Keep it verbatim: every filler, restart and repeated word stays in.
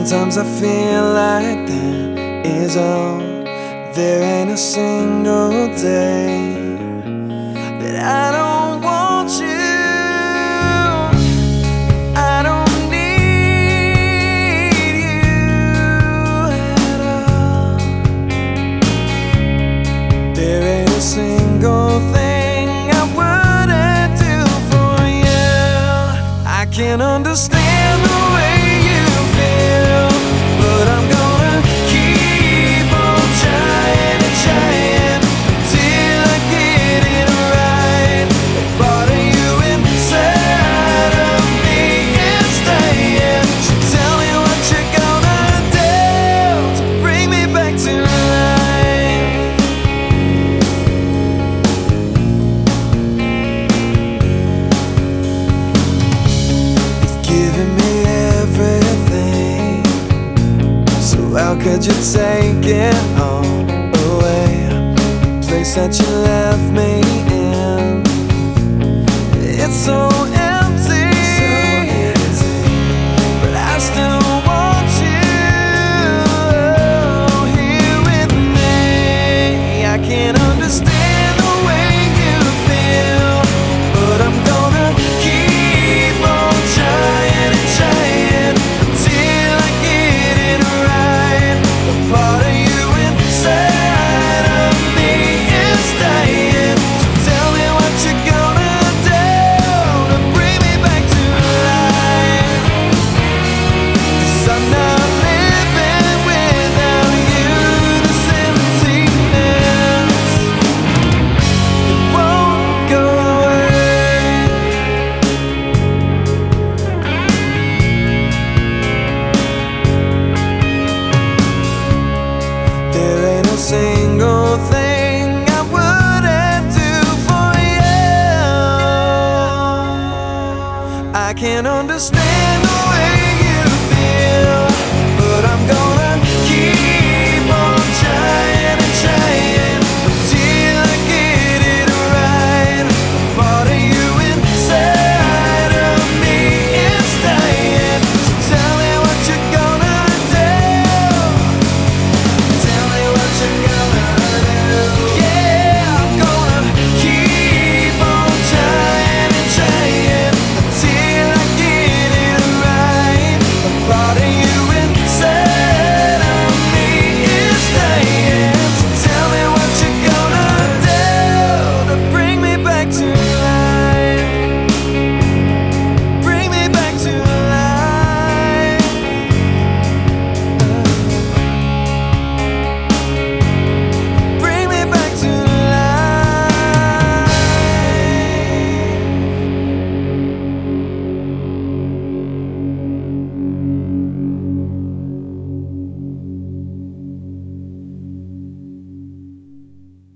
Sometimes I feel like that is all. There ain't a single day that I don't want you. I don't need you at all. There ain't a single thing I wouldn't do for you. I can't understand the way you feel, but I'm gonna keep on trying and trying till I get it right. A part of you inside of me is staying. So tell me what you're gonna do to bring me back to life. You've given me everything, so how could you take it all away? The place that you left me in, it's so empty, but I still want you here with me. I can't understand the way you feel, but I'm gonna keep on trying and trying till I get it right. A part of you inside of me is dying. So tell me what you're gonna do to bring me back to life. 'Cause I'm not living without you. This emptiness, it won't go away. There ain't a single thing I wouldn't do for you. I can't understand